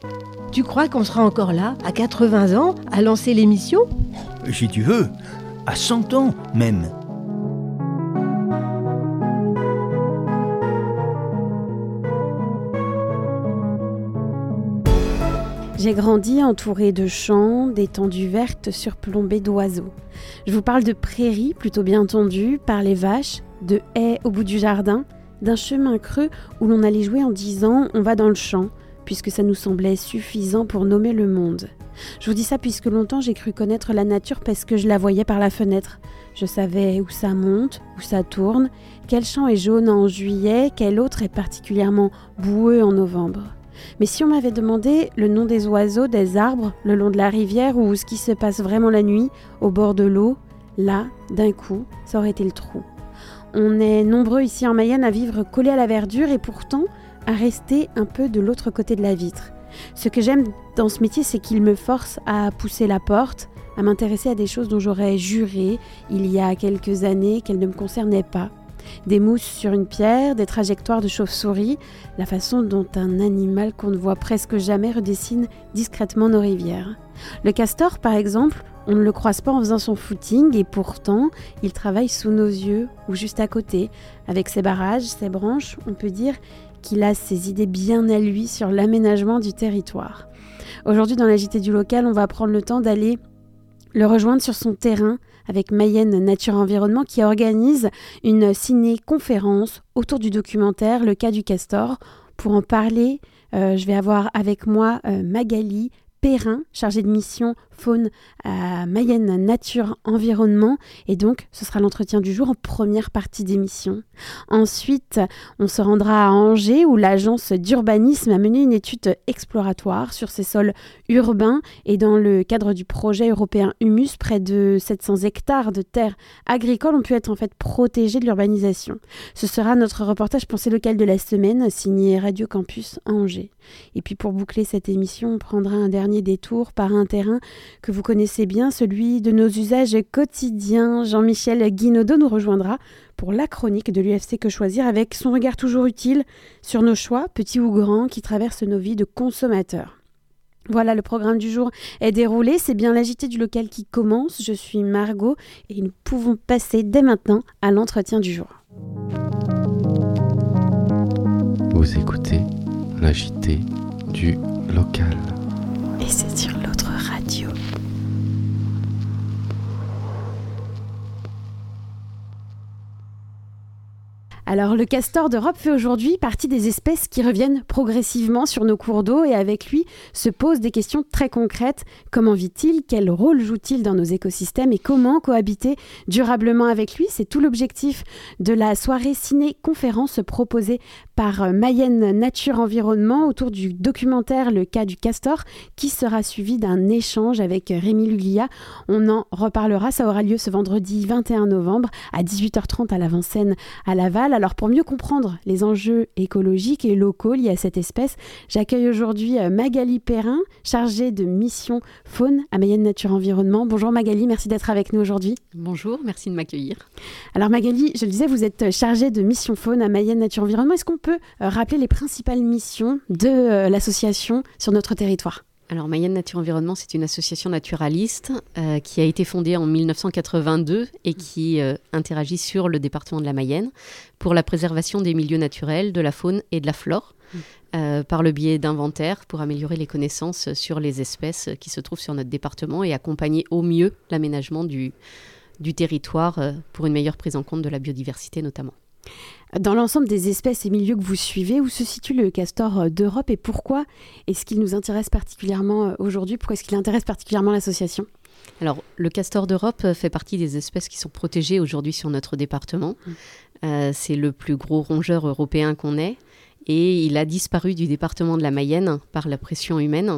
Tu crois qu'on sera encore là, à 80 ans, à lancer l'émission ? Si tu veux, à 100 ans même. J'ai grandi entourée de champs, d'étendues vertes surplombées d'oiseaux. Je vous parle de prairies plutôt bien tendues par les vaches, de haies au bout du jardin, d'un chemin creux où l'on allait jouer en disant « on va dans le champ », puisque ça nous semblait suffisant pour nommer le monde. Je vous dis ça puisque longtemps j'ai cru connaître la nature parce que je la voyais par la fenêtre. Je savais où ça monte, où ça tourne, quel champ est jaune en juillet, quel autre est particulièrement boueux en novembre. Mais si on m'avait demandé le nom des oiseaux, des arbres, le long de la rivière ou ce qui se passe vraiment la nuit, au bord de l'eau, là, d'un coup, ça aurait été le trou. On est nombreux ici en Mayenne à vivre collés à la verdure et pourtant à rester un peu de l'autre côté de la vitre. Ce que j'aime dans ce métier, c'est qu'il me force à pousser la porte, à m'intéresser à des choses dont j'aurais juré il y a quelques années qu'elles ne me concernaient pas. Des mousses sur une pierre, des trajectoires de chauves-souris, la façon dont un animal qu'on ne voit presque jamais redessine discrètement nos rivières. Le castor, par exemple, on ne le croise pas en faisant son footing et pourtant, il travaille sous nos yeux ou juste à côté. Avec ses barrages, ses branches, on peut dire qu'il a ses idées bien à lui sur l'aménagement du territoire. Aujourd'hui, dans la JT du local, on va prendre le temps d'aller le rejoindre sur son terrain avec Mayenne Nature Environnement qui organise une ciné-conférence autour du documentaire Le cas du castor. Pour en parler, je vais avoir avec moi Magali Perrin, chargée de mission faune à Mayenne Nature Environnement. Et donc, ce sera l'entretien du jour en première partie d'émission. Ensuite, on se rendra à Angers où l'agence d'urbanisme a mené une étude exploratoire sur ces sols urbains. Et dans le cadre du projet européen Humus, près de 700 hectares de terres agricoles ont pu être en fait protégés de l'urbanisation. Ce sera notre reportage pensée local de la semaine, signé Radio Campus à Angers. Et puis pour boucler cette émission, on prendra un dernier détour par un terrain que vous connaissez bien, celui de nos usages quotidiens. Jean-Michel Guinaudot nous rejoindra pour la chronique de l'UFC Que Choisir avec son regard toujours utile sur nos choix, petits ou grands, qui traversent nos vies de consommateurs. Voilà, le programme du jour est déroulé, c'est bien l'agité du local qui commence. Je suis Margot et nous pouvons passer dès maintenant à l'entretien du jour. Vous écoutez l'agité du local. Et c'est sur l'autre radio. Alors, le castor d'Europe fait aujourd'hui partie des espèces qui reviennent progressivement sur nos cours d'eau et avec lui se posent des questions très concrètes. Comment vit-il ? Quel rôle joue-t-il dans nos écosystèmes ? Et comment cohabiter durablement avec lui ? C'est tout l'objectif de la soirée ciné-conférence proposée par Mayenne Nature Environnement autour du documentaire Le cas du castor qui sera suivi d'un échange avec Rémi Luglia. On en reparlera, ça aura lieu ce vendredi 21 novembre à 18h30 à l'avant-scène à Laval. Alors pour mieux comprendre les enjeux écologiques et locaux liés à cette espèce, j'accueille aujourd'hui Magali Perrin, chargée de mission faune à Mayenne Nature Environnement. Bonjour Magali, merci d'être avec nous aujourd'hui. Bonjour, merci de m'accueillir. Alors Magali, je le disais, vous êtes chargée de mission faune à Mayenne Nature Environnement. Est-ce qu'on peut rappeler les principales missions de l'association sur notre territoire ? Alors Mayenne Nature Environnement, c'est une association naturaliste qui a été fondée en 1982 et qui interagit sur le département de la Mayenne pour la préservation des milieux naturels, de la faune et de la flore par le biais d'inventaires pour améliorer les connaissances sur les espèces qui se trouvent sur notre département et accompagner au mieux l'aménagement du territoire pour une meilleure prise en compte de la biodiversité notamment. Dans l'ensemble des espèces et milieux que vous suivez, où se situe le castor d'Europe et pourquoi est-ce qu'il nous intéresse particulièrement aujourd'hui ? Pourquoi est-ce qu'il intéresse particulièrement l'association ? Alors, le castor d'Europe fait partie des espèces qui sont protégées aujourd'hui sur notre département. C'est le plus gros rongeur européen qu'on ait et il a disparu du département de la Mayenne par la pression humaine.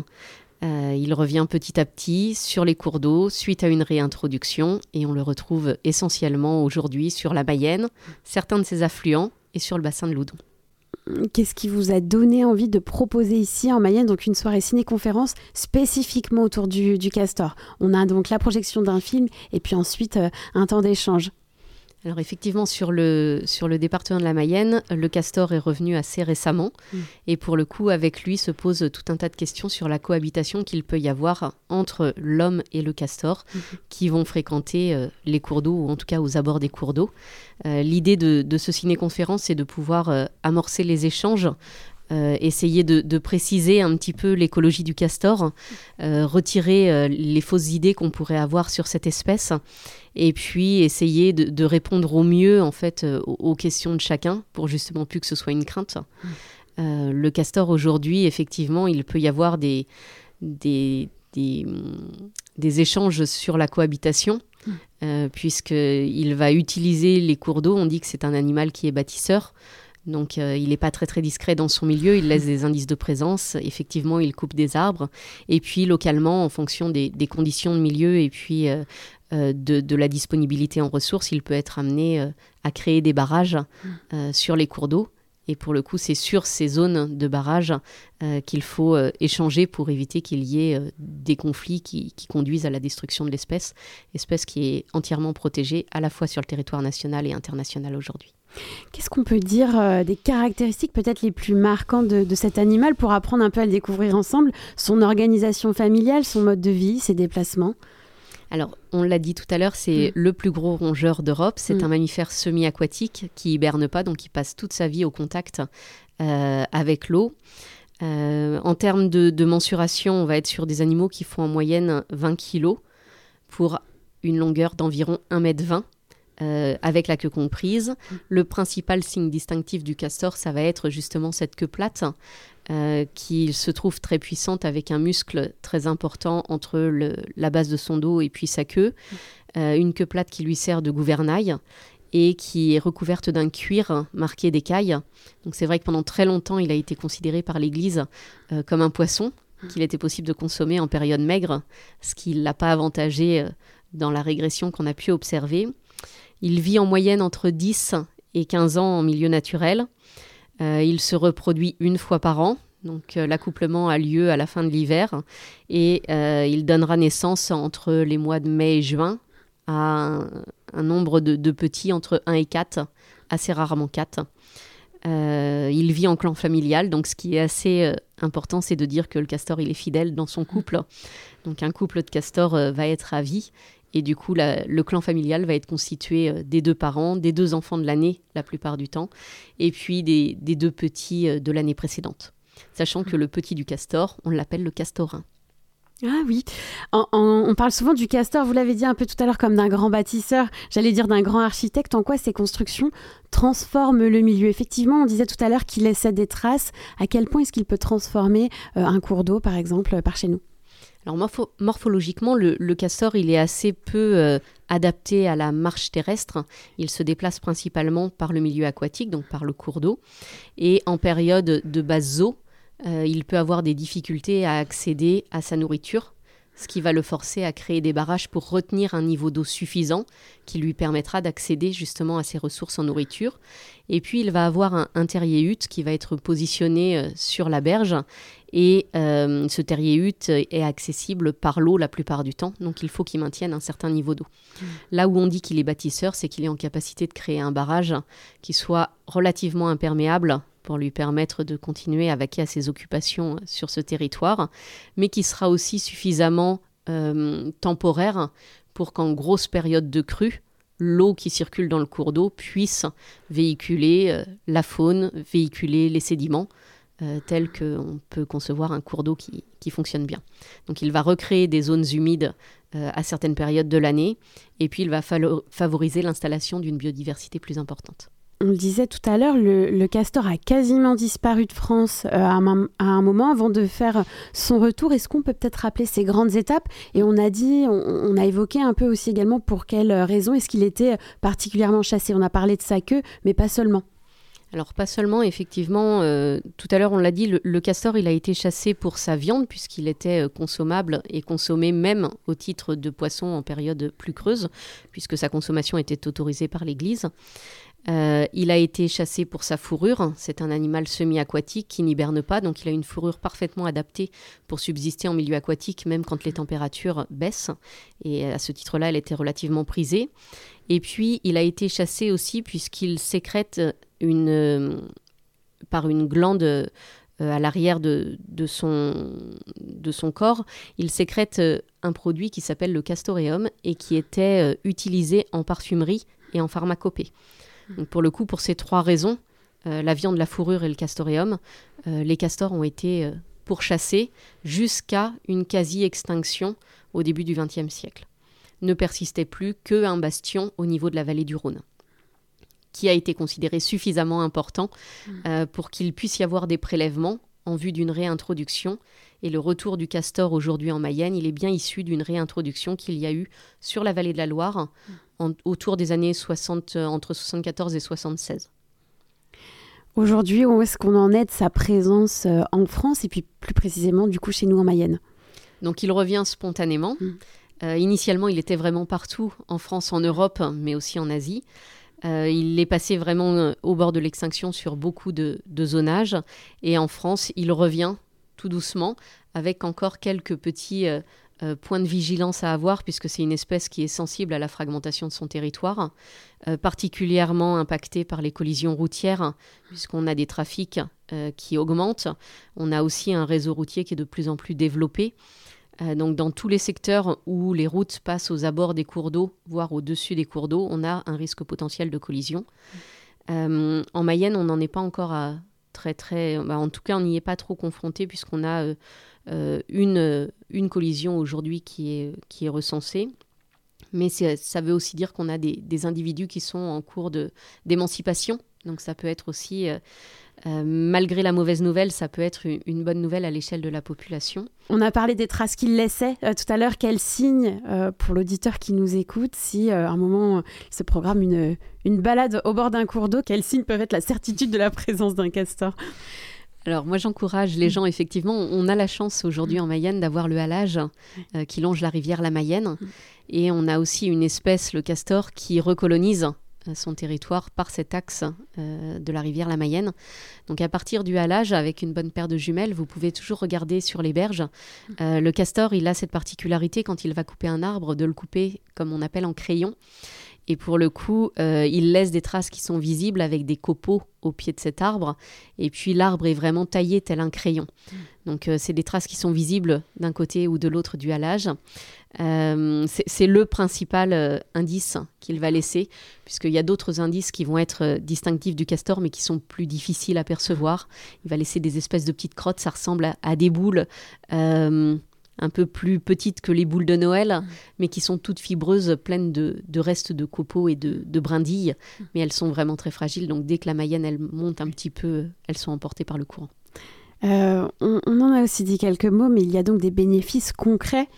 Il revient petit à petit sur les cours d'eau suite à une réintroduction et on le retrouve essentiellement aujourd'hui sur la Mayenne, certains de ses affluents et sur le bassin de l'Oudon. Qu'est-ce qui vous a donné envie de proposer ici en Mayenne donc une soirée ciné-conférence spécifiquement autour du castor ? On a donc la projection d'un film et puis ensuite un temps d'échange. Alors effectivement, sur le département de la Mayenne, le castor est revenu assez récemment. Et pour le coup, avec lui se pose tout un tas de questions sur la cohabitation qu'il peut y avoir entre l'homme et le castor qui vont fréquenter les cours d'eau, ou en tout cas aux abords des cours d'eau. L'idée de ce ciné-conférence, c'est de pouvoir amorcer les échanges, essayer de préciser un petit peu l'écologie du castor, retirer les fausses idées qu'on pourrait avoir sur cette espèce, et puis essayer de répondre au mieux en fait aux questions de chacun pour justement plus que ce soit une crainte. Le castor aujourd'hui, effectivement, il peut y avoir des échanges sur la cohabitation, puisqu'il va utiliser les cours d'eau. On dit que c'est un animal qui est bâtisseur. Donc, il n'est pas très, très discret dans son milieu. Il laisse des indices de présence. Effectivement, il coupe des arbres. Et puis, localement, en fonction des conditions de milieu et puis de la disponibilité en ressources, il peut être amené à créer des barrages sur les cours d'eau. Et pour le coup, c'est sur ces zones de barrage qu'il faut échanger pour éviter qu'il y ait des conflits qui conduisent à la destruction de l'espèce qui est entièrement protégée à la fois sur le territoire national et international aujourd'hui. Qu'est-ce qu'on peut dire des caractéristiques peut-être les plus marquantes de cet animal pour apprendre un peu à le découvrir ensemble, son organisation familiale, son mode de vie, ses déplacements ? Alors, on l'a dit tout à l'heure, c'est le plus gros rongeur d'Europe. C'est un mammifère semi-aquatique qui hiberne pas, donc qui passe toute sa vie au contact avec l'eau. En termes de mensuration, on va être sur des animaux qui font en moyenne 20 kg pour une longueur d'environ 1,20 m. Avec la queue comprise. Le principal signe distinctif du castor, ça va être justement cette queue plate qui se trouve très puissante avec un muscle très important entre la base de son dos et puis sa queue. Une queue plate qui lui sert de gouvernail et qui est recouverte d'un cuir marqué d'écailles. Donc c'est vrai que pendant très longtemps, il a été considéré par l'Église comme un poisson qu'il était possible de consommer en période maigre, ce qui ne l'a pas avantagé dans la régression qu'on a pu observer. Il vit en moyenne entre 10 et 15 ans en milieu naturel. Il se reproduit une fois par an. Donc l'accouplement a lieu à la fin de l'hiver. Et il donnera naissance entre les mois de mai et juin à un nombre de petits entre 1 et 4, assez rarement 4. Il vit en clan familial. Donc ce qui est assez important, c'est de dire que le castor, il est fidèle dans son couple. Donc un couple de castors va être à vie. Et du coup, le clan familial va être constitué des 2 parents, des 2 enfants de l'année la plupart du temps, et puis des 2 petits de l'année précédente. Sachant que le petit du castor, on l'appelle le castorin. Ah oui, on parle souvent du castor, vous l'avez dit un peu tout à l'heure, comme d'un grand bâtisseur, j'allais dire d'un grand architecte. En quoi ces constructions transforment le milieu ? Effectivement, on disait tout à l'heure qu'il laissait des traces. À quel point est-ce qu'il peut transformer un cours d'eau, par exemple, par chez nous ? Alors morphologiquement, le castor, il est assez peu adapté à la marche terrestre. Il se déplace principalement par le milieu aquatique, donc par le cours d'eau. Et en période de basse eau, il peut avoir des difficultés à accéder à sa nourriture, ce qui va le forcer à créer des barrages pour retenir un niveau d'eau suffisant qui lui permettra d'accéder justement à ses ressources en nourriture. Et puis, il va avoir un terrier-hutte qui va être positionné sur la berge. Et ce terrier-hutte est accessible par l'eau la plupart du temps, donc il faut qu'il maintienne un certain niveau d'eau. Là où on dit qu'il est bâtisseur, c'est qu'il est en capacité de créer un barrage qui soit relativement imperméable pour lui permettre de continuer à vaquer à ses occupations sur ce territoire, mais qui sera aussi suffisamment temporaire pour qu'en grosse période de crue, l'eau qui circule dans le cours d'eau puisse véhiculer la faune, véhiculer les sédiments, tel qu'on peut concevoir un cours d'eau qui fonctionne bien. Donc il va recréer des zones humides à certaines périodes de l'année, et puis il va favoriser l'installation d'une biodiversité plus importante. On le disait tout à l'heure, le castor a quasiment disparu de France à un moment avant de faire son retour. Est-ce qu'on peut peut-être rappeler ces grandes étapes ? Et on a évoqué un peu aussi également pour quelles raisons est-ce qu'il était particulièrement chassé. On a parlé de sa queue, mais pas seulement. Alors pas seulement, effectivement, tout à l'heure on l'a dit, le castor il a été chassé pour sa viande puisqu'il était consommable et consommé même au titre de poisson en période plus creuse, puisque sa consommation était autorisée par l'Église. Il a été chassé pour sa fourrure. C'est un animal semi-aquatique qui n'hiberne pas, donc il a une fourrure parfaitement adaptée pour subsister en milieu aquatique, même quand les températures baissent. Et à ce titre-là, elle était relativement prisée. Et puis, il a été chassé aussi puisqu'il sécrète par une glande à l'arrière de son corps, il sécrète un produit qui s'appelle le castoreum et qui était utilisé en parfumerie et en pharmacopée. Donc pour le coup, pour ces 3 raisons, la viande, la fourrure et le castoreum, les castors ont été pourchassés jusqu'à une quasi-extinction au début du XXe siècle. Ne persistait plus qu'un bastion au niveau de la vallée du Rhône, qui a été considéré suffisamment important pour qu'il puisse y avoir des prélèvements en vue d'une réintroduction. Et le retour du castor aujourd'hui en Mayenne, il est bien issu d'une réintroduction qu'il y a eu sur la vallée de la Loire autour des années 60, entre 74 et 76. Aujourd'hui, où est-ce qu'on en est de sa présence en France et puis plus précisément du coup chez nous en Mayenne? Donc il revient spontanément. Initialement, il était vraiment partout, en France, en Europe, mais aussi en Asie. Il est passé vraiment au bord de l'extinction sur beaucoup de zonages. Et en France, il revient tout doucement, avec encore quelques petits points de vigilance à avoir, puisque c'est une espèce qui est sensible à la fragmentation de son territoire, particulièrement impactée par les collisions routières, puisqu'on a des trafics qui augmentent. On a aussi un réseau routier qui est de plus en plus développé. Donc dans tous les secteurs où les routes passent aux abords des cours d'eau, voire au-dessus des cours d'eau, on a un risque potentiel de collision. En Mayenne, on n'en est pas encore à en tout cas, on n'y est pas trop confronté, puisqu'on a une collision aujourd'hui qui est recensée. Mais ça veut aussi dire qu'on a des individus qui sont en cours d'émancipation. Donc ça peut être aussi, malgré la mauvaise nouvelle, ça peut être une bonne nouvelle à l'échelle de la population. On a parlé des traces qu'il laissait tout à l'heure. Quel signe pour l'auditeur qui nous écoute, si à un moment il se programme une balade au bord d'un cours d'eau, quels signes peuvent être la certitude de la présence d'un castor? Alors moi j'encourage les gens, effectivement, on a la chance aujourd'hui en Mayenne d'avoir le halage qui longe la rivière la Mayenne, et on a aussi une espèce, le castor, qui recolonise son territoire par cet axe de la rivière la Mayenne. Donc à partir du halage, avec une bonne paire de jumelles, vous pouvez toujours regarder sur les berges. Le castor, il a cette particularité, quand il va couper un arbre, de le couper comme on appelle en crayon. Et pour le coup, il laisse des traces qui sont visibles avec des copeaux au pied de cet arbre. Et puis l'arbre est vraiment taillé tel un crayon. Donc c'est des traces qui sont visibles d'un côté ou de l'autre du halage. C'est le principal indice qu'il va laisser, puisqu'il y a d'autres indices qui vont être distinctifs du castor, mais qui sont plus difficiles à percevoir. Il va laisser des espèces de petites crottes, ça ressemble à des boules un peu plus petites que les boules de Noël, mais qui sont toutes fibreuses, pleines de restes de copeaux et de brindilles. Mais elles sont vraiment très fragiles, donc dès que la Mayenne elle monte un petit peu, elles sont emportées par le courant. On en a aussi dit quelques mots, mais il y a donc des bénéfices concrets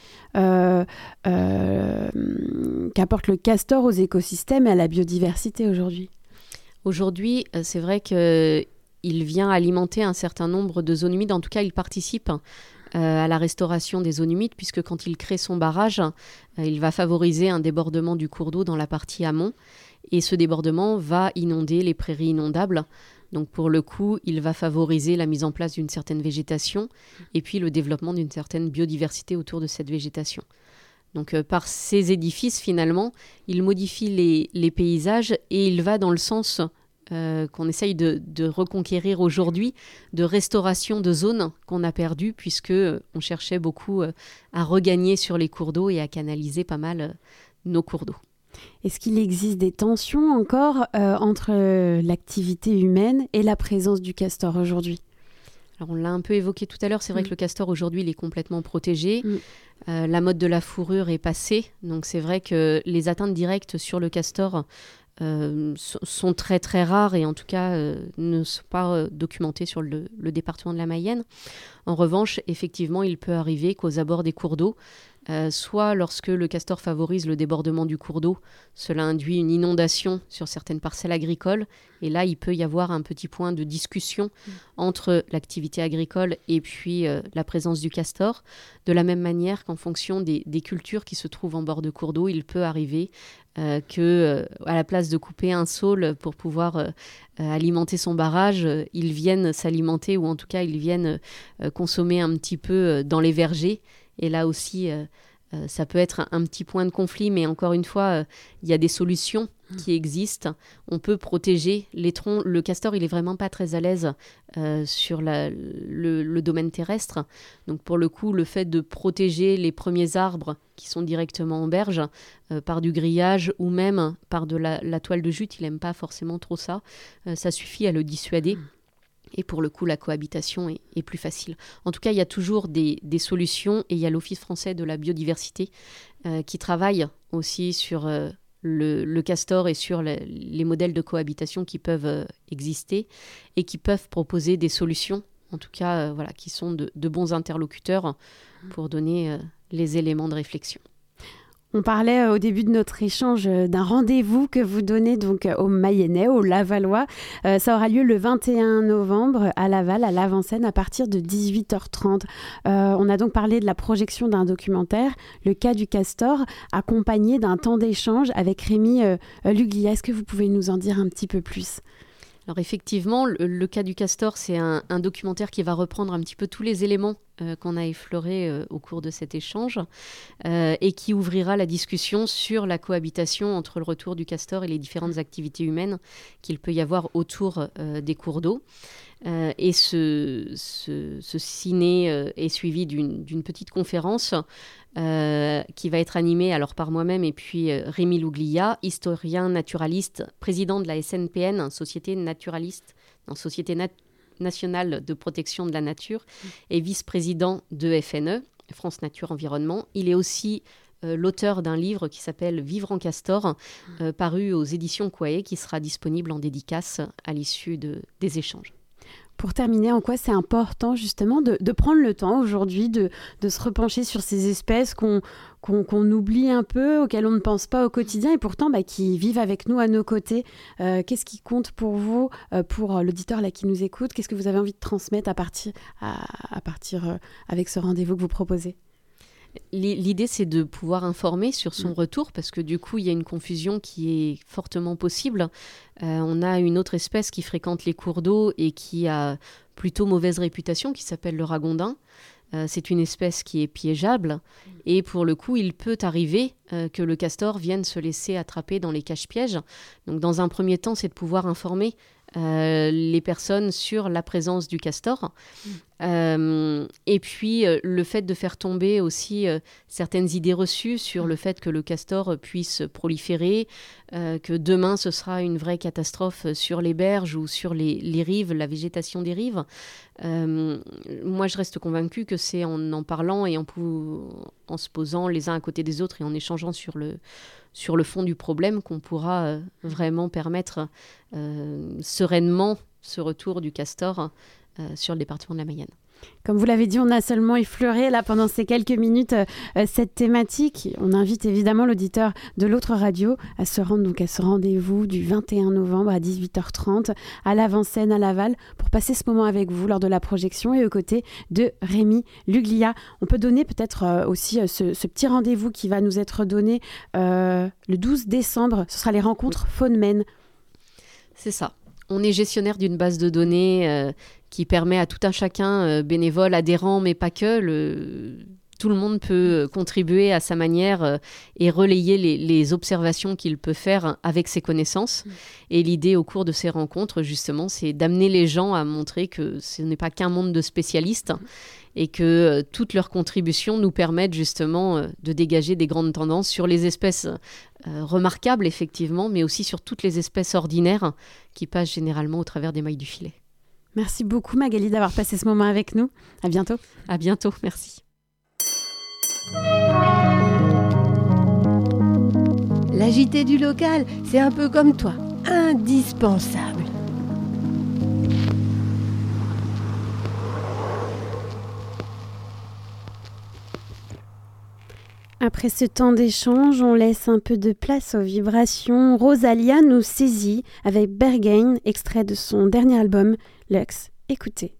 qu'apporte le castor aux écosystèmes et à la biodiversité aujourd'hui. Aujourd'hui, c'est vrai qu'il vient alimenter un certain nombre de zones humides. En tout cas, il participe à la restauration des zones humides, puisque quand il crée son barrage, il va favoriser un débordement du cours d'eau dans la partie amont. Et ce débordement va inonder les prairies inondables. Donc pour le coup, il va favoriser la mise en place d'une certaine végétation et puis le développement d'une certaine biodiversité autour de cette végétation. Donc par ces édifices, finalement, il modifie les paysages, et il va dans le sens qu'on essaye de reconquérir aujourd'hui, de restauration de zones qu'on a perdues, puisque on cherchait beaucoup à regagner sur les cours d'eau et à canaliser pas mal nos cours d'eau. Est-ce qu'il existe des tensions encore entre l'activité humaine et la présence du castor aujourd'hui ? Alors on l'a un peu évoqué tout à l'heure, c'est vrai que le castor aujourd'hui il est complètement protégé. La mode de la fourrure est passée, donc c'est vrai que les atteintes directes sur le castor sont très très rares, et en tout cas ne sont pas documentées sur le département de la Mayenne. En revanche, effectivement, il peut arriver qu'aux abords des cours d'eau, soit lorsque le castor favorise le débordement du cours d'eau, cela induit une inondation sur certaines parcelles agricoles, et là il peut y avoir un petit point de discussion entre l'activité agricole et puis la présence du castor. De la même manière qu'en fonction des cultures qui se trouvent en bord de cours d'eau, il peut arriver que à la place de couper un saule pour pouvoir alimenter son barrage, ils viennent s'alimenter, ou en tout cas ils viennent consommer un petit peu dans les vergers. Et là aussi, ça peut être un petit point de conflit, mais encore une fois, il y a des solutions qui existent. On peut protéger les troncs. Le castor, il est vraiment pas très à l'aise sur le domaine terrestre. Donc pour le coup, le fait de protéger les premiers arbres qui sont directement en berge par du grillage ou même par de la toile de jute, il n'aime pas forcément trop ça. Ça suffit à le dissuader. Et pour le coup, la cohabitation est plus facile. En tout cas, il y a toujours des solutions, et il y a l'Office français de la biodiversité qui travaille aussi sur le castor et sur les modèles de cohabitation qui peuvent exister et qui peuvent proposer des solutions, en tout cas qui sont de bons interlocuteurs pour donner les éléments de réflexion. On parlait au début de notre échange d'un rendez-vous que vous donnez donc aux Mayennais, aux Lavallois. Ça aura lieu le 21 novembre à Laval, à l'avant-scène, à partir de 18h30. On a donc parlé de la projection d'un documentaire, Le cas du castor, accompagné d'un temps d'échange avec Rémi Luglia. Est-ce que vous pouvez nous en dire un petit peu plus ? Alors effectivement, le cas du castor, c'est un documentaire qui va reprendre un petit peu tous les éléments qu'on a effleurés au cours de cet échange et qui ouvrira la discussion sur la cohabitation entre le retour du castor et les différentes activités humaines qu'il peut y avoir autour des cours d'eau. Et ce ciné est suivi d'une petite conférence qui va être animée alors par moi-même et puis Rémi Luglia, historien naturaliste, président de la SNPN, Société nationale de protection de la nature, et vice-président de FNE, France Nature Environnement. Il est aussi l'auteur d'un livre qui s'appelle Vivre en castor, paru aux éditions Quae, qui sera disponible en dédicace à l'issue des échanges. Pour terminer, en quoi c'est important justement de prendre le temps aujourd'hui de se repencher sur ces espèces qu'on oublie un peu, auxquelles on ne pense pas au quotidien et pourtant qui vivent avec nous à nos côtés. Qu'est-ce qui compte pour vous, pour l'auditeur là qui nous écoute ? Qu'est-ce que vous avez envie de transmettre à partir avec ce rendez-vous que vous proposez ? L'idée, c'est de pouvoir informer sur son retour, parce que du coup, il y a une confusion qui est fortement possible. On a une autre espèce qui fréquente les cours d'eau et qui a plutôt mauvaise réputation, qui s'appelle le ragondin. C'est une espèce qui est piégeable et pour le coup, il peut arriver que le castor vienne se laisser attraper dans les cache-pièges. Donc, dans un premier temps, c'est de pouvoir informer les personnes sur la présence du castor. Et puis, le fait de faire tomber aussi certaines idées reçues sur le fait que le castor puisse proliférer, que demain, ce sera une vraie catastrophe sur les berges ou sur les rives, la végétation des rives. Moi, je reste convaincue que c'est en parlant et en se posant les uns à côté des autres et en échangeant sur le fond du problème qu'on pourra vraiment permettre sereinement ce retour du castor sur le département de la Mayenne. Comme vous l'avez dit, on a seulement effleuré là pendant ces quelques minutes cette thématique. On invite évidemment l'auditeur de l'autre radio à se rendre donc à ce rendez-vous du 21 novembre à 18h30 à l'avant-scène à Laval pour passer ce moment avec vous lors de la projection et aux côtés de Rémi Luglia. On peut donner peut-être aussi ce petit rendez-vous qui va nous être donné le 12 décembre. Ce sera les rencontres Faune-Maine. C'est ça. On est gestionnaire d'une base de données qui permet à tout un chacun, bénévole, adhérent, mais pas que, tout le monde peut contribuer à sa manière et relayer les observations qu'il peut faire avec ses connaissances. Et l'idée au cours de ces rencontres, justement, c'est d'amener les gens à montrer que ce n'est pas qu'un monde de spécialistes et que toutes leurs contributions nous permettent justement de dégager des grandes tendances sur les espèces remarquables, effectivement, mais aussi sur toutes les espèces ordinaires qui passent généralement au travers des mailles du filet. Merci beaucoup Magali d'avoir passé ce moment avec nous. À bientôt. À bientôt, merci. La JT du local, c'est un peu comme toi, indispensable. Après ce temps d'échange, on laisse un peu de place aux vibrations. Rosalia nous saisit avec Berghain, extrait de son dernier album, Lux. Écoutez.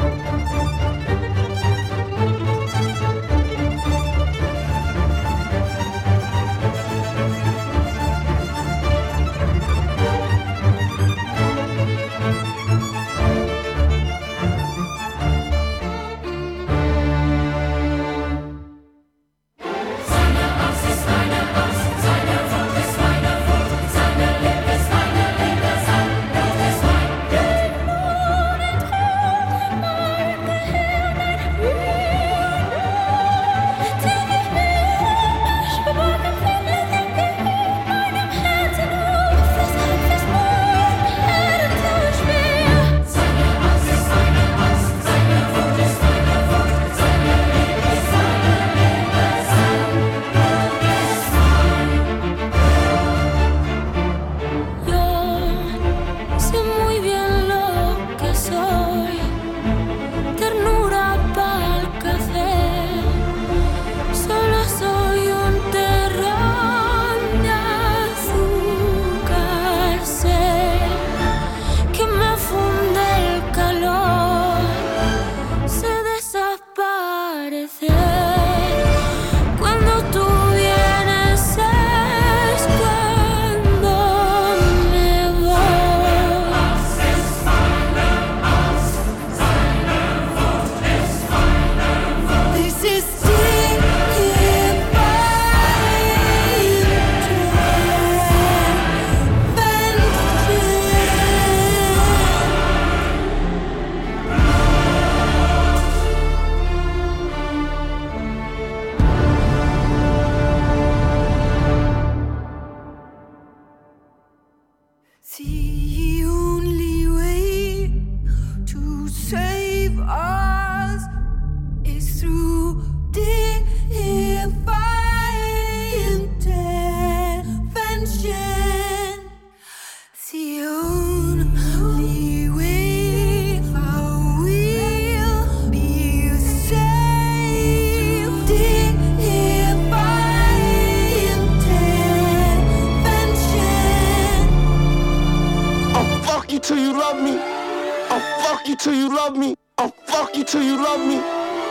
till you love me. I'll fuck you till you love me. I'll fuck you till you love me.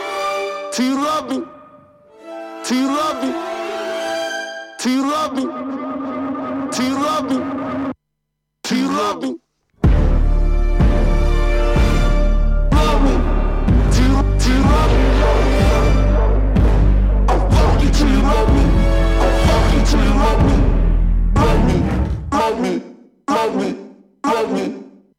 Till you love me. Till you love me. Till you love me. Till you love me. Till you love me. Love me. Till you love me. I'll fuck you till you love me. I'll fuck you till you love me. Love me. Love me. Love me. Love me.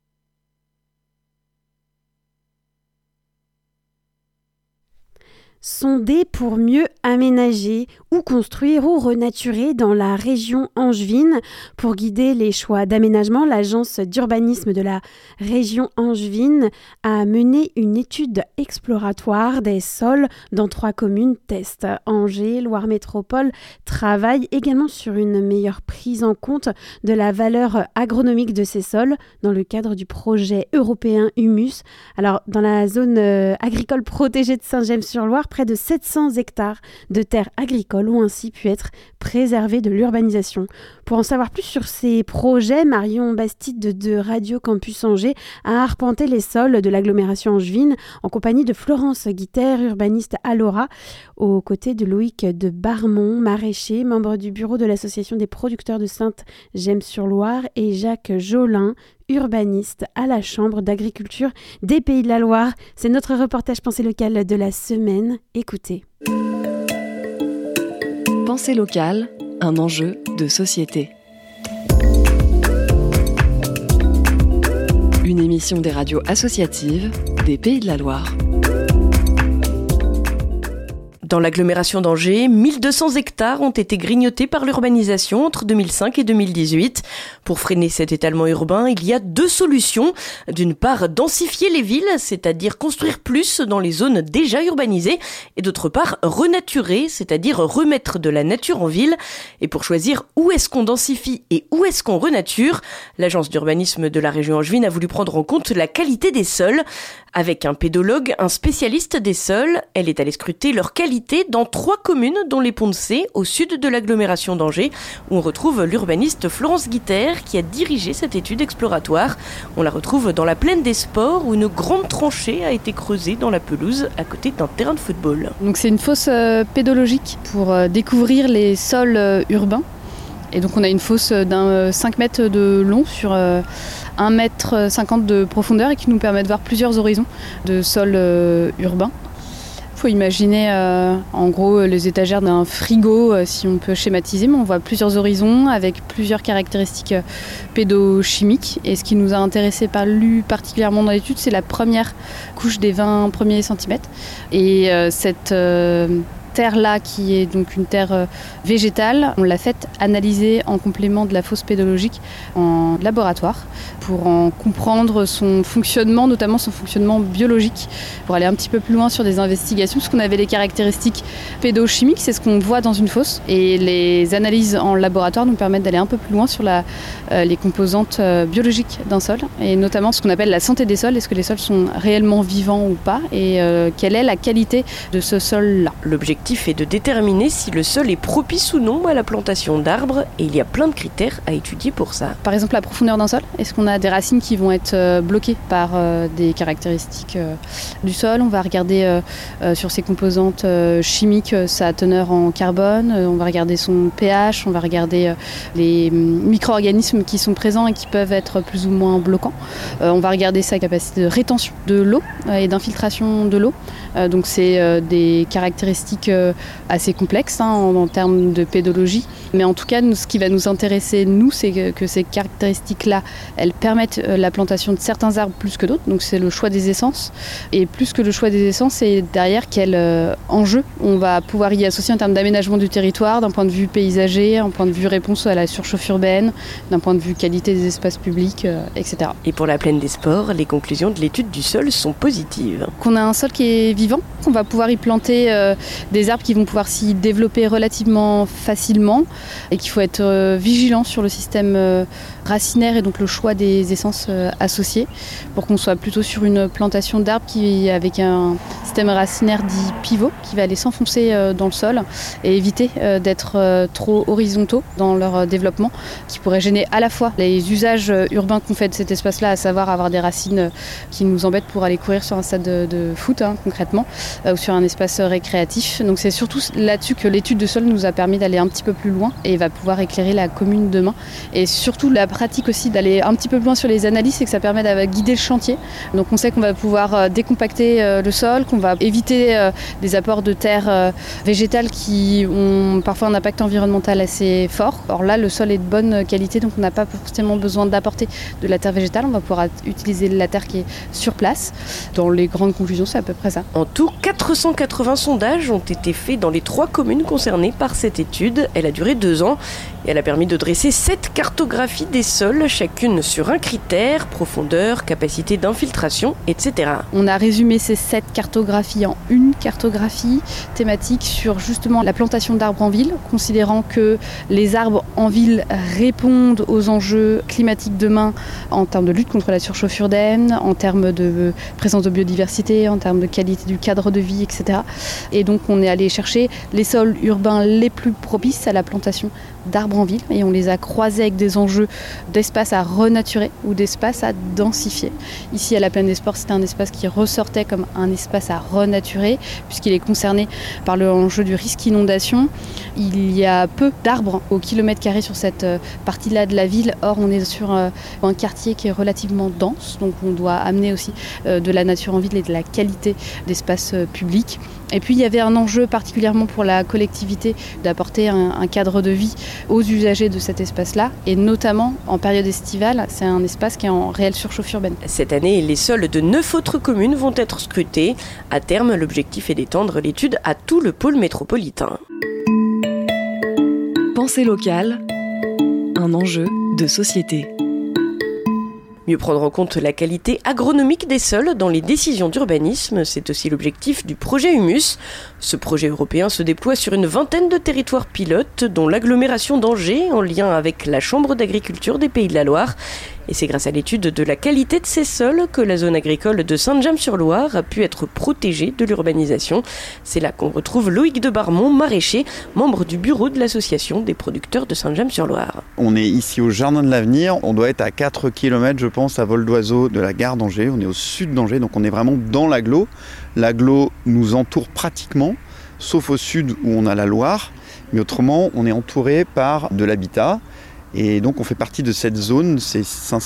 Sonder pour mieux aménager ou construire ou renaturer dans la région angevine. Pour guider les choix d'aménagement, l'agence d'urbanisme de la région angevine a mené une étude exploratoire des sols dans 3 communes test. Angers, Loire Métropole travaille également sur une meilleure prise en compte de la valeur agronomique de ces sols dans le cadre du projet européen Humus. Alors, dans la zone agricole protégée de Saint-James-sur-Loire, près de 700 hectares de terres agricoles ont ainsi pu être préservés de l'urbanisation. Pour en savoir plus sur ces projets, Marion Bastide de Radio Campus Angers a arpenté les sols de l'agglomération angevine en compagnie de Florence Guiter, urbaniste à Laura, aux côtés de Loïc de Barmont, maraîcher, membre du bureau de l'association des producteurs de Sainte-James-sur-Loire, et Jacques Jolin, urbaniste à la Chambre d'agriculture des Pays de la Loire. C'est notre reportage Pensée locale de la semaine. Écoutez. Pensée locale, un enjeu de société. Une émission des radios associatives des Pays de la Loire. Dans l'agglomération d'Angers, 1200 hectares ont été grignotés par l'urbanisation entre 2005 et 2018. Pour freiner cet étalement urbain, il y a 2 solutions. D'une part, densifier les villes, c'est-à-dire construire plus dans les zones déjà urbanisées. Et d'autre part, renaturer, c'est-à-dire remettre de la nature en ville. Et pour choisir où est-ce qu'on densifie et où est-ce qu'on renature, l'agence d'urbanisme de la région angevine a voulu prendre en compte la qualité des sols. Avec un pédologue, un spécialiste des sols, elle est allée scruter leur qualité dans 3 communes, dont les Ponts-de-Cé, au sud de l'agglomération d'Angers, où on retrouve l'urbaniste Florence Guitère, qui a dirigé cette étude exploratoire. On la retrouve dans la plaine des Sports, où une grande tranchée a été creusée dans la pelouse, à côté d'un terrain de football. Donc c'est une fosse pédologique pour découvrir les sols urbains. Et donc on a une fosse d'un 5 mètres de long sur 1,50 m de profondeur et qui nous permet de voir plusieurs horizons de sols urbains. Il faut imaginer en gros les étagères d'un frigo, si on peut schématiser, mais on voit plusieurs horizons avec plusieurs caractéristiques pédochimiques. Et ce qui nous a intéressé particulièrement dans l'étude, c'est la première couche des 20 premiers centimètres. Et cette terre-là, qui est donc une terre végétale, on l'a faite analyser en complément de la fosse pédologique en laboratoire pour en comprendre son fonctionnement, notamment son fonctionnement biologique, pour aller un petit peu plus loin sur des investigations, parce qu'on avait les caractéristiques pédochimiques, c'est ce qu'on voit dans une fosse, et les analyses en laboratoire nous permettent d'aller un peu plus loin sur les composantes biologiques d'un sol, et notamment ce qu'on appelle la santé des sols, est-ce que les sols sont réellement vivants ou pas, et quelle est la qualité de ce sol-là. L'objectif est de déterminer si le sol est propice ou non à la plantation d'arbres, et il y a plein de critères à étudier pour ça. Par exemple, la profondeur d'un sol. Est-ce qu'on a des racines qui vont être bloquées par des caractéristiques du sol? On va regarder sur ses composantes chimiques sa teneur en carbone, on va regarder son pH, on va regarder les micro-organismes qui sont présents et qui peuvent être plus ou moins bloquants. On va regarder sa capacité de rétention de l'eau et d'infiltration de l'eau. Donc c'est des caractéristiques assez complexes en termes de pédologie. Mais en tout cas, ce qui va nous intéresser, c'est que ces caractéristiques-là, elles permettent la plantation de certains arbres plus que d'autres. Donc c'est le choix des essences. Et plus que le choix des essences, c'est derrière quel enjeu on va pouvoir y associer en termes d'aménagement du territoire, d'un point de vue paysager, d'un point de vue réponse à la surchauffe urbaine, d'un point de vue qualité des espaces publics, etc. Et pour la plaine des Sports, les conclusions de l'étude du sol sont positives. Qu'on a un sol qui est vivant, qu'on va pouvoir y planter des arbres qui vont pouvoir s'y développer relativement facilement et qu'il faut être vigilant sur le système racinaire et donc le choix des essences associées pour qu'on soit plutôt sur une plantation d'arbres avec un système racinaire dit pivot qui va aller s'enfoncer dans le sol et éviter d'être trop horizontaux dans leur développement, qui pourrait gêner à la fois les usages urbains qu'on fait de cet espace-là, à savoir avoir des racines qui nous embêtent pour aller courir sur un stade de foot concrètement, ou sur un espace récréatif. Donc c'est surtout là-dessus que l'étude de sol nous a permis d'aller un petit peu plus loin et va pouvoir éclairer la commune demain. Et surtout la pratique aussi d'aller un petit peu plus loin sur les analyses, c'est que ça permet de guider le chantier. Donc on sait qu'on va pouvoir décompacter le sol, qu'on va éviter des apports de terre végétale qui ont parfois un impact environnemental assez fort. Or là, le sol est de bonne qualité, donc on n'a pas forcément besoin d'apporter de la terre végétale. On va pouvoir utiliser la terre qui est sur place. Dans les grandes conclusions, c'est à peu près ça. En tout, 480 sondages ont été faits dans les 3 communes concernées par cette étude. Elle a duré 2 ans et elle a permis de dresser 7 cartographies des sols, chacune sur un critère, profondeur, capacité d'infiltration, etc. On a résumé ces 7 cartographies en une cartographie thématique sur justement la plantation d'arbres en ville, considérant que les arbres en ville répondent aux enjeux climatiques demain en termes de lutte contre la surchauffe urbaine, en termes de présence de biodiversité, en termes de qualité du cadre de vie, etc. Et donc on est allé chercher les sols urbains les plus propices à la plantation d'arbres en ville et on les a croisés avec des enjeux d'espace à renaturer ou d'espace à densifier. Ici à la plaine des Sports, c'était un espace qui ressortait comme un espace à renaturer puisqu'il est concerné par l'enjeu du risque inondation. Il y a peu d'arbres au kilomètre carré sur cette partie-là de la ville. Or, on est sur un quartier qui est relativement dense, donc on doit amener aussi de la nature en ville et de la qualité d'espace public. Et puis il y avait un enjeu particulièrement pour la collectivité d'apporter un cadre de vie aux usagers de cet espace-là, et notamment en période estivale, c'est un espace qui est en réelle surchauffe urbaine. Cette année, les sols de 9 autres communes vont être scrutés. À terme, l'objectif est d'étendre l'étude à tout le pôle métropolitain. Pensée locale, un enjeu de société. Mieux prendre en compte la qualité agronomique des sols dans les décisions d'urbanisme, c'est aussi l'objectif du projet Humus. Ce projet européen se déploie sur une vingtaine de territoires pilotes, dont l'agglomération d'Angers, en lien avec la Chambre d'agriculture des Pays de la Loire. Et c'est grâce à l'étude de la qualité de ces sols que la zone agricole de Saint-James-sur-Loire a pu être protégée de l'urbanisation. C'est là qu'on retrouve Loïc de Barmont, maraîcher, membre du bureau de l'association des producteurs de Saint-James-sur-Loire. On est ici au Jardin de l'Avenir, on doit être à 4 km je pense à vol d'oiseau de la gare d'Angers, on est au sud d'Angers, donc on est vraiment dans l'agglo. L'agglo nous entoure pratiquement, sauf au sud où on a la Loire, mais autrement on est entouré par de l'habitat et donc on fait partie de cette zone, c'est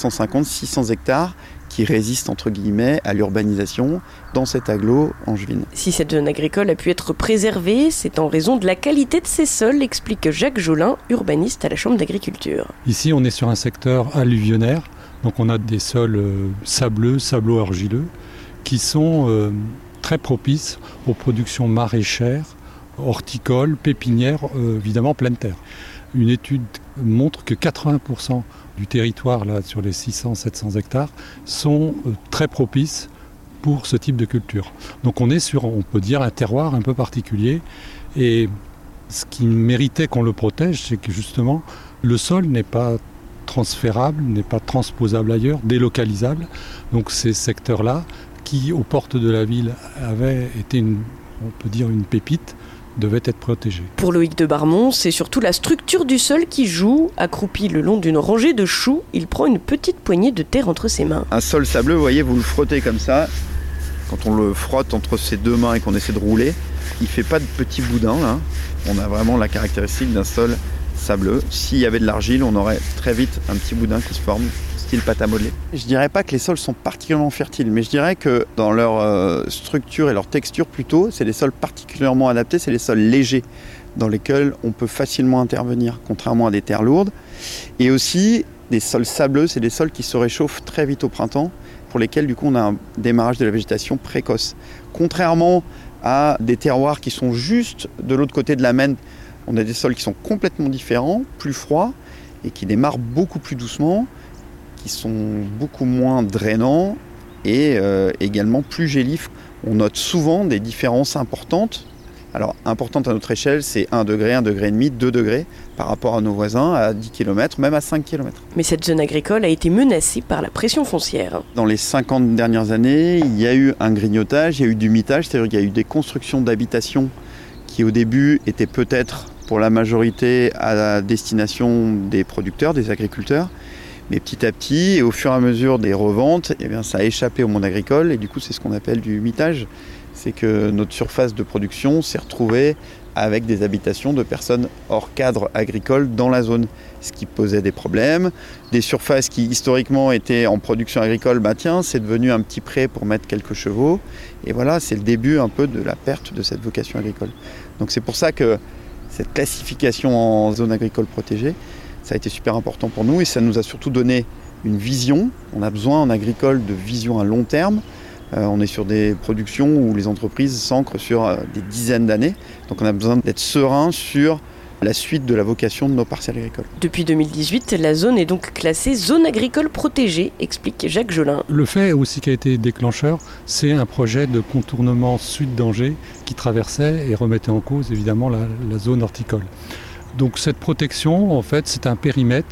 550-600 hectares qui résistent entre guillemets à l'urbanisation dans cet agglo angevine. Si cette zone agricole a pu être préservée, c'est en raison de la qualité de ses sols, explique Jacques Jolin, urbaniste à la Chambre d'agriculture. Ici on est sur un secteur alluvionnaire, donc on a des sols sableux, sablo-argileux, qui sont très propices aux productions maraîchères, horticoles, pépinières, évidemment pleine terre. Une étude montre que 80% du territoire là, sur les 600-700 hectares sont très propices pour ce type de culture. Donc on est sur, on peut dire, un terroir un peu particulier. Et ce qui méritait qu'on le protège, c'est que justement, le sol n'est pas transférable, n'est pas transposable ailleurs, délocalisable. Donc ces secteurs-là, qui aux portes de la ville avaient été, on peut dire, une pépite, devait être protégé. Pour Loïc de Barmont, c'est surtout la structure du sol qui joue. Accroupi le long d'une rangée de choux, il prend une petite poignée de terre entre ses mains. Un sol sableux, vous voyez, vous le frottez comme ça. Quand on le frotte entre ses deux mains et qu'on essaie de rouler, il ne fait pas de petits boudins là. On a vraiment la caractéristique d'un sol sableux. S'il y avait de l'argile, on aurait très vite un petit boudin qui se forme, style pâte à modeler. Je ne dirais pas que les sols sont particulièrement fertiles, mais je dirais que dans leur structure et leur texture plutôt, c'est des sols particulièrement adaptés, c'est des sols légers dans lesquels on peut facilement intervenir, contrairement à des terres lourdes. Et aussi, des sols sableux, c'est des sols qui se réchauffent très vite au printemps, pour lesquels du coup on a un démarrage de la végétation précoce. Contrairement à des terroirs qui sont juste de l'autre côté de la Maine, on a des sols qui sont complètement différents, plus froids, et qui démarrent beaucoup plus doucement, qui sont beaucoup moins drainants et également plus gélifs. On note souvent des différences importantes. Alors, importantes à notre échelle, c'est 1 degré, 1,5 degré, 2 degrés par rapport à nos voisins à 10 km, même à 5 km. Mais cette zone agricole a été menacée par la pression foncière. Dans les 50 dernières années, il y a eu un grignotage, il y a eu du mitage, c'est-à-dire qu'il y a eu des constructions d'habitations qui au début étaient peut-être pour la majorité à la destination des producteurs, des agriculteurs. Mais petit à petit, et au fur et à mesure des reventes, eh bien, ça a échappé au monde agricole et du coup c'est ce qu'on appelle du mitage. C'est que notre surface de production s'est retrouvée avec des habitations de personnes hors cadre agricole dans la zone, ce qui posait des problèmes. Des surfaces qui historiquement étaient en production agricole, c'est devenu un petit pré pour mettre quelques chevaux. Et voilà, c'est le début un peu de la perte de cette vocation agricole. Donc c'est pour ça que cette classification en zone agricole protégée, ça a été super important pour nous et ça nous a surtout donné une vision. On a besoin en agricole de vision à long terme. On est sur des productions où les entreprises s'ancrent sur des dizaines d'années. Donc on a besoin d'être serein sur la suite de la vocation de nos parcelles agricoles. Depuis 2018, la zone est donc classée zone agricole protégée, explique Jacques Jolin. Le fait aussi qui a été déclencheur, c'est un projet de contournement sud d'Angers qui traversait et remettait en cause évidemment la zone horticole. Donc cette protection, en fait, c'est un périmètre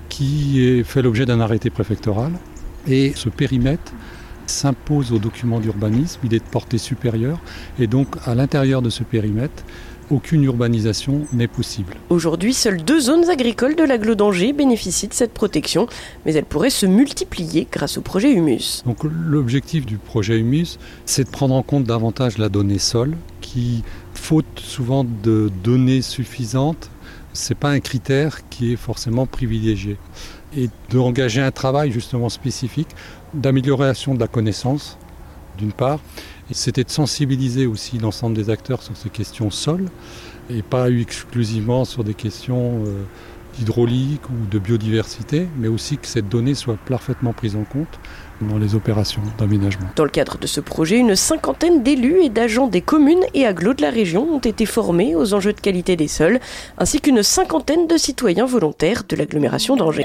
qui fait l'objet d'un arrêté préfectoral. Et ce périmètre s'impose aux documents d'urbanisme, il est de portée supérieure. Et donc, à l'intérieur de ce périmètre, aucune urbanisation n'est possible. Aujourd'hui, seules 2 zones agricoles de l'agglo d'Angers bénéficient de cette protection, mais elles pourraient se multiplier grâce au projet Humus. Donc l'objectif du projet Humus, c'est de prendre en compte davantage la donnée sol, qui, faute souvent de données suffisantes, ce n'est pas un critère qui est forcément privilégié. Et d'engager un travail justement spécifique d'amélioration de la connaissance, d'une part, et c'était de sensibiliser aussi l'ensemble des acteurs sur ces questions sol, et pas exclusivement sur des questions hydraulique ou de biodiversité, mais aussi que cette donnée soit parfaitement prise en compte dans les opérations d'aménagement. Dans le cadre de ce projet, une 50aine d'élus et d'agents des communes et agglos de la région ont été formés aux enjeux de qualité des sols, ainsi qu'une 50aine de citoyens volontaires de l'agglomération d'Angers.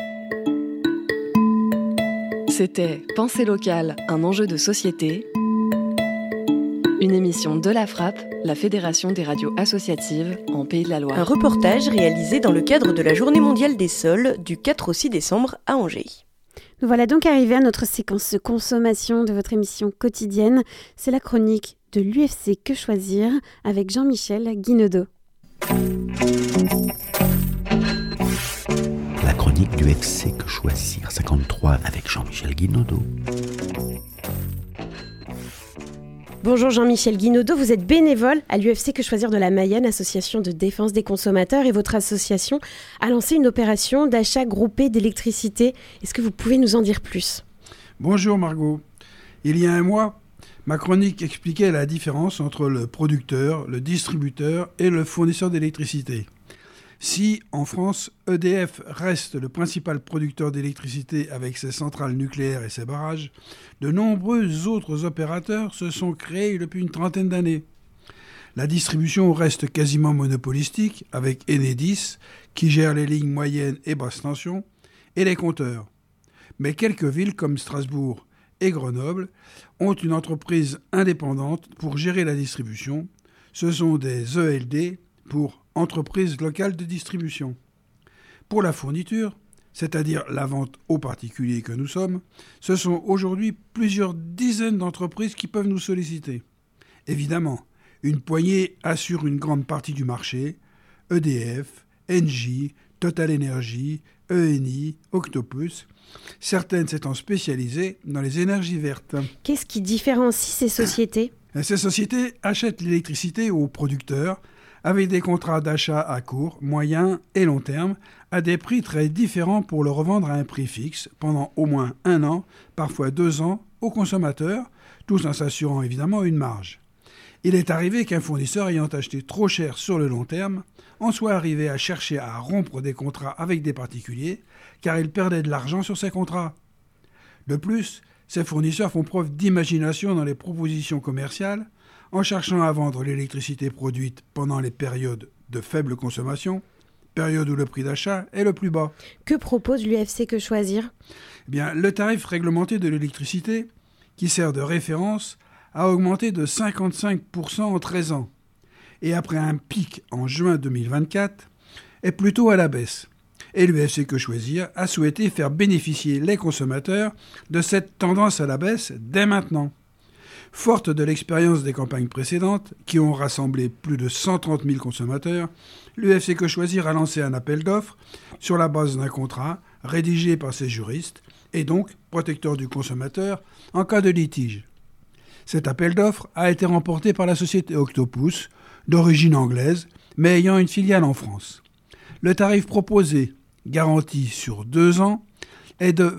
C'était Pensée locale, un enjeu de société. Une émission de la FRAP, la Fédération des radios associatives en Pays de la Loire. Un reportage réalisé dans le cadre de la Journée mondiale des sols du 4 au 6 décembre à Angers. Nous voilà donc arrivés à notre séquence de consommation de votre émission quotidienne. C'est la chronique de l'UFC Que Choisir avec Jean-Michel Guinaudot. La chronique du UFC Que Choisir 53 avec Jean-Michel Guinaudot. Bonjour Jean-Michel Guinaudot, vous êtes bénévole à l'UFC Que Choisir de la Mayenne, association de défense des consommateurs, et votre association a lancé une opération d'achat groupé d'électricité. Est-ce que vous pouvez nous en dire plus ? Bonjour Margot. Il y a un mois, ma chronique expliquait la différence entre le producteur, le distributeur et le fournisseur d'électricité. Si, en France, EDF reste le principal producteur d'électricité avec ses centrales nucléaires et ses barrages, de nombreux autres opérateurs se sont créés depuis une trentaine d'années. La distribution reste quasiment monopolistique avec Enedis, qui gère les lignes moyennes et basse tension, et les compteurs. Mais quelques villes comme Strasbourg et Grenoble ont une entreprise indépendante pour gérer la distribution. Ce sont des ELD pour entreprises locales de distribution. Pour la fourniture, c'est-à-dire la vente aux particuliers que nous sommes, ce sont aujourd'hui plusieurs dizaines d'entreprises qui peuvent nous solliciter. Évidemment, une poignée assure une grande partie du marché, EDF, Engie, Total Energy, ENI, Octopus, certaines s'étant spécialisées dans les énergies vertes. Qu'est-ce qui différencie ces sociétés ? Ces sociétés achètent l'électricité aux producteurs avec des contrats d'achat à court, moyen et long terme, à des prix très différents pour le revendre à un prix fixe pendant au moins 1 an, parfois 2 ans, aux consommateurs, tout en s'assurant évidemment une marge. Il est arrivé qu'un fournisseur ayant acheté trop cher sur le long terme en soit arrivé à chercher à rompre des contrats avec des particuliers, car il perdait de l'argent sur ces contrats. De plus, ces fournisseurs font preuve d'imagination dans les propositions commerciales, en cherchant à vendre l'électricité produite pendant les périodes de faible consommation, période où le prix d'achat est le plus bas. Que propose l'UFC Que Choisir ? Le tarif réglementé de l'électricité, qui sert de référence, a augmenté de 55% en 13 ans, et après un pic en juin 2024, est plutôt à la baisse. Et l'UFC Que Choisir a souhaité faire bénéficier les consommateurs de cette tendance à la baisse dès maintenant. Forte de l'expérience des campagnes précédentes, qui ont rassemblé plus de 130 000 consommateurs, l'UFC Que Choisir a lancé un appel d'offres sur la base d'un contrat rédigé par ses juristes et donc protecteur du consommateur en cas de litige. Cet appel d'offres a été remporté par la société Octopus, d'origine anglaise, mais ayant une filiale en France. Le tarif proposé, garanti sur 2 ans, est de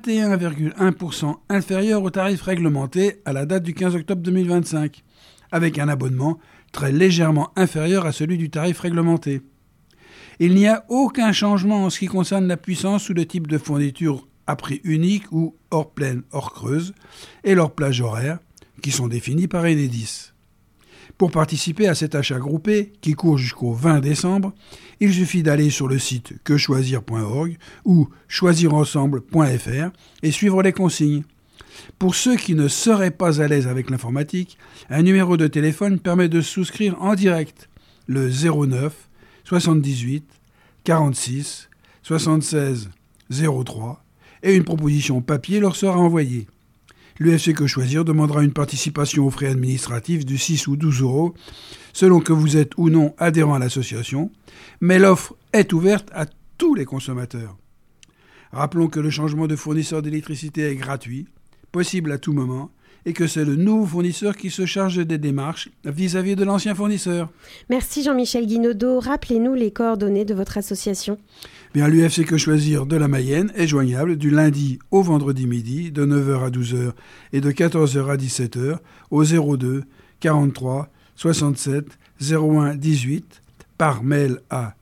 21,1% inférieur au tarif réglementé à la date du 15 octobre 2025, avec un abonnement très légèrement inférieur à celui du tarif réglementé. Il n'y a aucun changement en ce qui concerne la puissance ou le type de fourniture à prix unique ou hors pleine, hors creuse, et leurs plages horaires, qui sont définies par Enedis. Pour participer à cet achat groupé, qui court jusqu'au 20 décembre, il suffit d'aller sur le site quechoisir.org ou choisirensemble.fr et suivre les consignes. Pour ceux qui ne seraient pas à l'aise avec l'informatique, un numéro de téléphone permet de souscrire en direct le 09 78 46 76 03 et une proposition papier leur sera envoyée. L'UFC Que Choisir demandera une participation aux frais administratifs de 6 ou 12 euros, selon que vous êtes ou non adhérent à l'association, mais l'offre est ouverte à tous les consommateurs. Rappelons que le changement de fournisseur d'électricité est gratuit, possible à tout moment, et que c'est le nouveau fournisseur qui se charge des démarches vis-à-vis de l'ancien fournisseur. Merci Jean-Michel Guinaudot. Rappelez-nous les coordonnées de votre association. L'UFC Que Choisir de la Mayenne est joignable du lundi au vendredi midi, de 9h à 12h et de 14h à 17h au 02 43 67 01 18 par mail à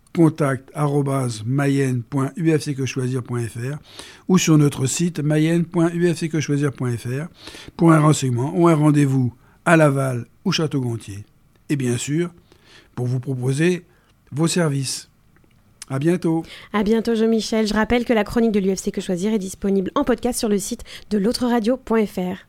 contact@mayenne.ufcquechoisir.fr ou sur notre site mayenne.ufcquechoisir.fr pour un renseignement ou un rendez-vous à Laval ou Château-Gontier. Et bien sûr, pour vous proposer vos services. À bientôt. À bientôt Jean-Michel. Je rappelle que la chronique de l'UFC Que Choisir est disponible en podcast sur le site de l'autreradio.fr.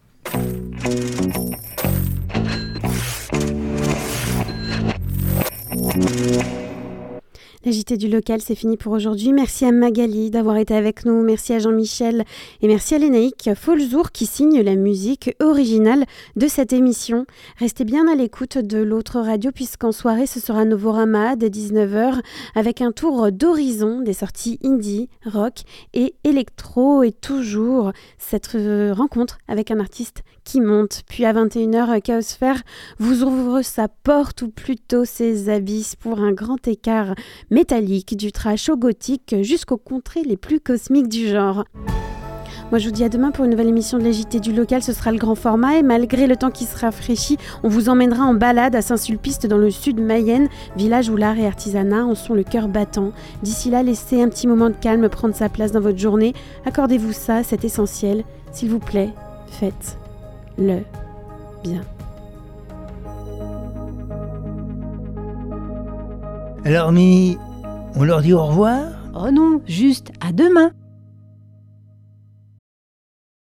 La JT du local, c'est fini pour aujourd'hui. Merci à Magali d'avoir été avec nous. Merci à Jean-Michel et merci à Lénaïque Folzour qui signe la musique originale de cette émission. Restez bien à l'écoute de l'autre radio puisqu'en soirée, ce sera Novorama dès 19h avec un tour d'horizon des sorties indie, rock et électro et toujours cette rencontre avec un artiste qui monte. Puis à 21h, Chaosphère vous ouvre sa porte ou plutôt ses abysses pour un grand écart métallique, du trash au gothique jusqu'aux contrées les plus cosmiques du genre. Moi je vous dis à demain pour une nouvelle émission de la JT du local, ce sera le grand format et malgré le temps qui se rafraîchit, on vous emmènera en balade à Saint-Sulpice dans le sud Mayenne, village où l'art et artisanat en sont le cœur battant. D'ici là, laissez un petit moment de calme prendre sa place dans votre journée, accordez-vous ça, c'est essentiel, s'il vous plaît, faites-le bien. Alors, Mimi, on leur dit au revoir ? Oh non, juste à demain.